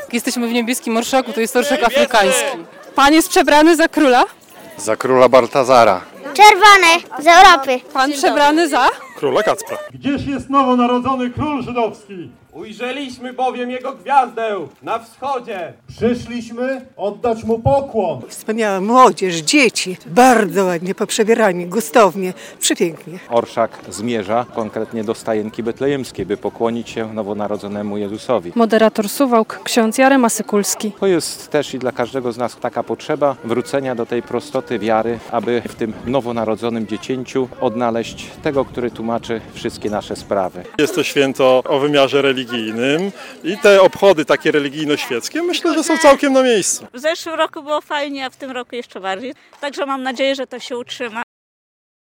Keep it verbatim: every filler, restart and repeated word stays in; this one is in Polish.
Jesteśmy w niebieskim orszaku, to jest orszak afrykański. Pan jest przebrany za króla? Za króla Baltazara. Czerwony z Europy. Pan przebrany za? Króla Kacpra. Gdzież jest nowonarodzony król żydowski? Ujrzeliśmy bowiem jego gwiazdę na wschodzie. Przyszliśmy oddać mu pokłon. Wspaniała młodzież, dzieci, bardzo ładnie poprzebierani, gustownie, przepięknie. Orszak zmierza konkretnie do stajenki betlejemskiej, by pokłonić się nowonarodzonemu Jezusowi. Moderator Suwałk, ksiądz Jarema Masykulski. To jest też i dla każdego z nas taka potrzeba wrócenia do tej prostoty wiary, aby w tym nowonarodzonym dziecięciu odnaleźć tego, który tłumaczy wszystkie nasze sprawy. Jest to święto o wymiarze religijnym i te obchody takie religijno-świeckie myślę, że są całkiem na miejscu. W zeszłym roku było fajnie, a w tym roku jeszcze bardziej. Także mam nadzieję, że to się utrzyma.